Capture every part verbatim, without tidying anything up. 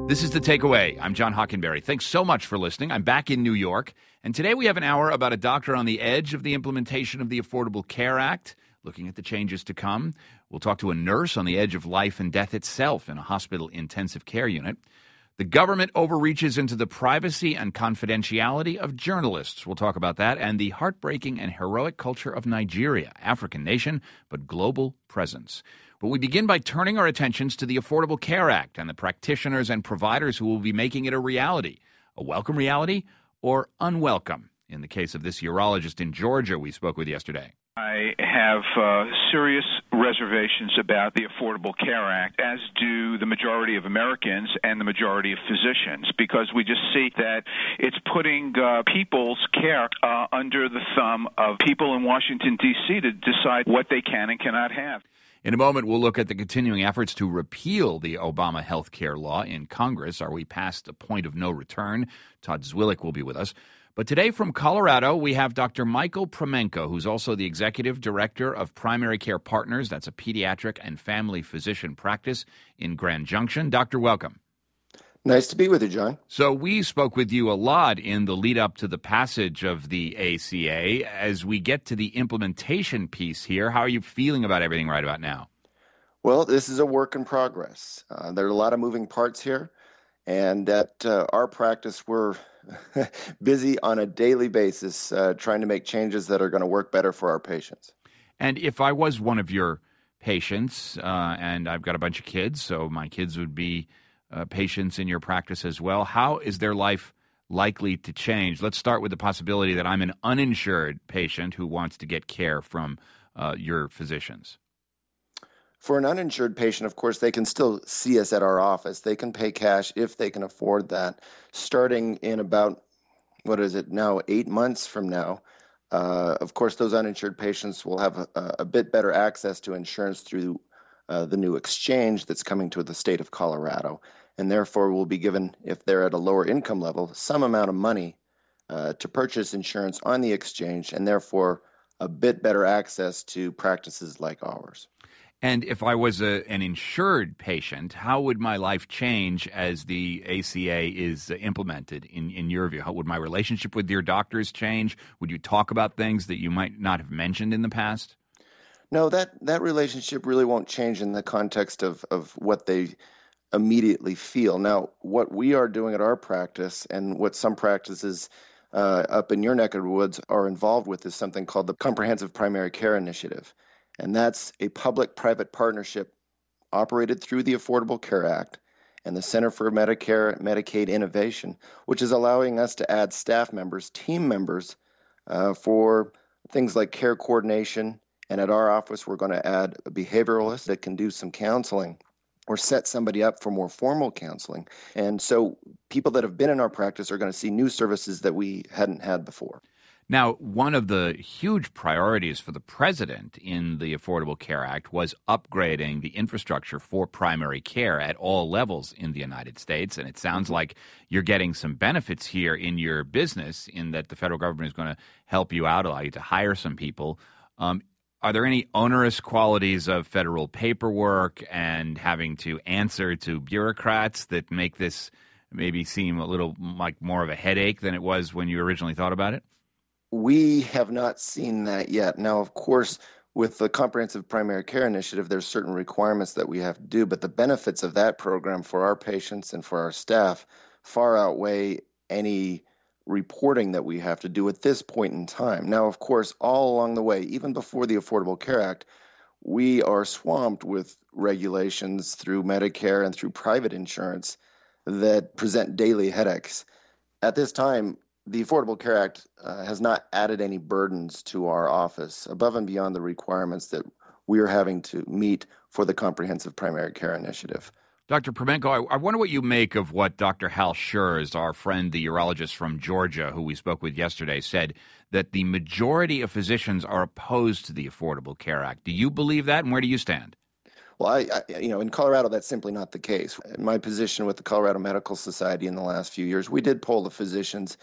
This is The Takeaway. I'm John Hockenberry. Thanks so much for listening. I'm back in New York, and today we have an hour about a doctor on the edge of the implementation of the Affordable Care Act, looking at the changes to come. We'll talk to a nurse on the edge of life and death itself in a hospital intensive care unit. The government overreaches into the privacy and confidentiality of journalists. We'll talk about that, and the heartbreaking and heroic culture of Nigeria, African nation, but global presence. But we begin by turning our attentions to the Affordable Care Act and the practitioners and providers who will be making it a reality. A welcome reality or unwelcome? In the case of this urologist in Georgia we spoke with yesterday. I have uh, serious reservations about the Affordable Care Act, as do the majority of Americans and the majority of physicians, because we just see that it's putting uh, people's care uh, under the thumb of people in Washington, D C to decide what they can and cannot have. In a moment, we'll look at the continuing efforts to repeal the Obama health care law in Congress. Are we past a point of no return? Todd Zwillich will be with us. But today from Colorado, we have Doctor Michael Promenko, who's also the Executive Director of Primary Care Partners. That's a pediatric and family physician practice in Grand Junction. Doctor, welcome. Nice to be with you, John. So we spoke with you a lot in the lead up to the passage of the A C A. As we get to the implementation piece here, how are you feeling about everything right about now? Well, this is a work in progress. Uh, there are a lot of moving parts here, and at uh, our practice, we're busy on a daily basis uh, trying to make changes that are going to work better for our patients. And if I was one of your patients, uh, and I've got a bunch of kids, so my kids would be Uh, patients in your practice as well, how is their life likely to change? Let's start with the possibility that I'm an uninsured patient who wants to get care from uh, your physicians. For an uninsured patient, of course, they can still see us at our office. They can pay cash if they can afford that. Starting in about, what is it now, eight months from now, uh, of course, those uninsured patients will have a, a bit better access to insurance through Uh, the new exchange that's coming to the state of Colorado, and therefore will be given, if they're at a lower income level, some amount of money uh, to purchase insurance on the exchange, and therefore a bit better access to practices like ours. And if I was a, an insured patient, how would my life change as the A C A is implemented, in, in your view? How would my relationship with your doctors change? Would you talk about things that you might not have mentioned in the past? No, that, that relationship really won't change in the context of, of what they immediately feel. Now, what we are doing at our practice and what some practices uh, up in your neck of the woods are involved with is something called the Comprehensive Primary Care Initiative. And that's a public-private partnership operated through the Affordable Care Act and the Center for Medicare and Medicaid Innovation, which is allowing us to add staff members, team members, uh, for things like care coordination. And at our office, we're going to add a behavioralist that can do some counseling or set somebody up for more formal counseling. And so people that have been in our practice are going to see new services that we hadn't had before. Now, one of the huge priorities for the president in the Affordable Care Act was upgrading the infrastructure for primary care at all levels in the United States. And it sounds like you're getting some benefits here in your business in that the federal government is going to help you out, allow you to hire some people. Um, Are there any onerous qualities of federal paperwork and having to answer to bureaucrats that make this maybe seem a little like more of a headache than it was when you originally thought about it? We have not seen that yet. Now, of course, with the Comprehensive Primary Care Initiative, there's certain requirements that we have to do, but the benefits of that program for our patients and for our staff far outweigh any reporting that we have to do at this point in time. Now, of course, all along the way, even before the Affordable Care Act, we are swamped with regulations through Medicare and through private insurance that present daily headaches. At this time, the Affordable Care Act uh, has not added any burdens to our office above and beyond the requirements that we are having to meet for the Comprehensive Primary Care Initiative. Doctor Promenko, I, I wonder what you make of what Doctor Hal Schurz, our friend, the urologist from Georgia, who we spoke with yesterday, said that the majority of physicians are opposed to the Affordable Care Act. Do you believe that, and where do you stand? Well, I, I, you know, in Colorado, that's simply not the case. In my position with the Colorado Medical Society in the last few years, we did poll the physicians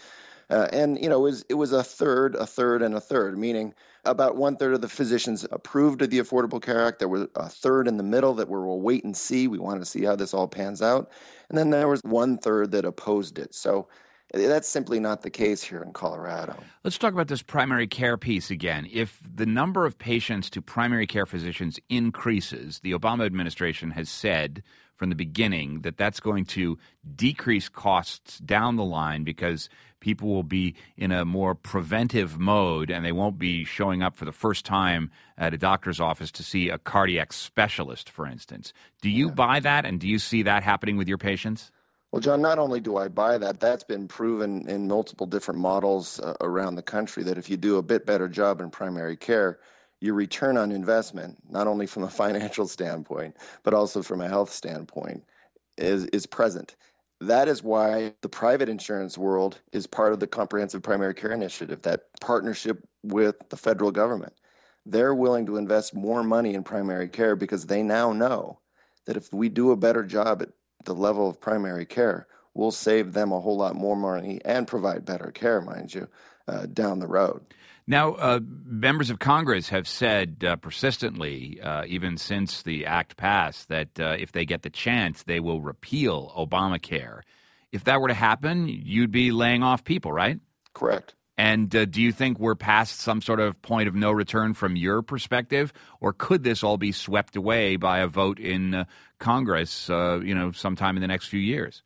Uh, and, you know, it was, it was a third, a third, and a third, meaning about one third of the physicians approved of the Affordable Care Act. There was a third in the middle that were, we'll wait and see. We want to see how this all pans out. And then there was one third that opposed it. So that's simply not the case here in Colorado. Let's talk about this primary care piece again. If the number of patients to primary care physicians increases, the Obama administration has said from the beginning that that's going to decrease costs down the line because people will be in a more preventive mode and they won't be showing up for the first time at a doctor's office to see a cardiac specialist, for instance. Do you yeah. buy that, and do you see that happening with your patients? Well, John, not only do I buy that, that's been proven in multiple different models uh, around the country that if you do a bit better job in primary care, your return on investment, not only from a financial standpoint, but also from a health standpoint, is, is present. That is why the private insurance world is part of the Comprehensive Primary Care Initiative, that partnership with the federal government. They're willing to invest more money in primary care because they now know that if we do a better job at the level of primary care, we'll save them a whole lot more money and provide better care, mind you, uh, down the road. Now, uh, members of Congress have said uh, persistently, uh, even since the act passed, that uh, if they get the chance, they will repeal Obamacare. If that were to happen, you'd be laying off people, right? Correct. And uh, do you think we're past some sort of point of no return from your perspective, or could this all be swept away by a vote in uh, Congress, uh, you know, sometime in the next few years?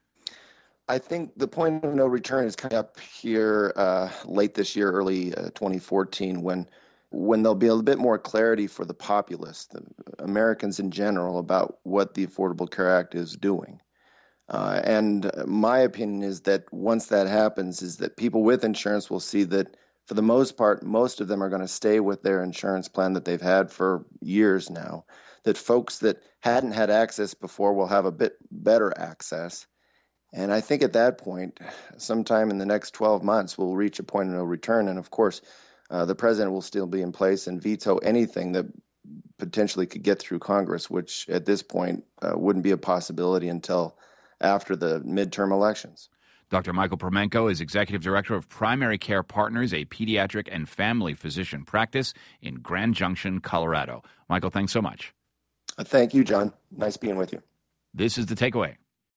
I think the point of no return is coming up here uh, late this year, early uh, twenty fourteen, when when there'll be a bit more clarity for the populace, the Americans in general, about what the Affordable Care Act is doing. Uh, and my opinion is that once that happens, is that people with insurance will see that, for the most part, most of them are going to stay with their insurance plan that they've had for years now, that folks that hadn't had access before will have a bit better access. And I think at that point, sometime in the next twelve months, we'll reach a point of no return. And of course, uh, the president will still be in place and veto anything that potentially could get through Congress, which at this point uh, wouldn't be a possibility until after the midterm elections. Doctor Michael Promenko is Executive Director of Primary Care Partners, a pediatric and family physician practice in Grand Junction, Colorado. Michael, thanks so much. Uh, thank you, John. Nice being with you. This is The Takeaway.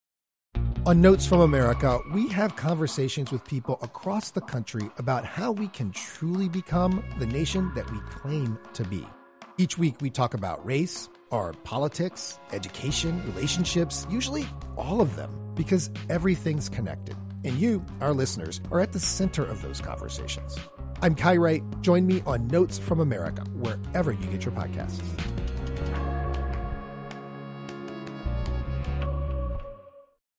On Notes from America, we have conversations with people across the country about how we can truly become the nation that we claim to be. Each week, we talk about race, our politics, education, relationships, usually all of them, because everything's connected. And you, our listeners, are at the center of those conversations. I'm Kai Wright. Join me on Notes from America, wherever you get your podcasts.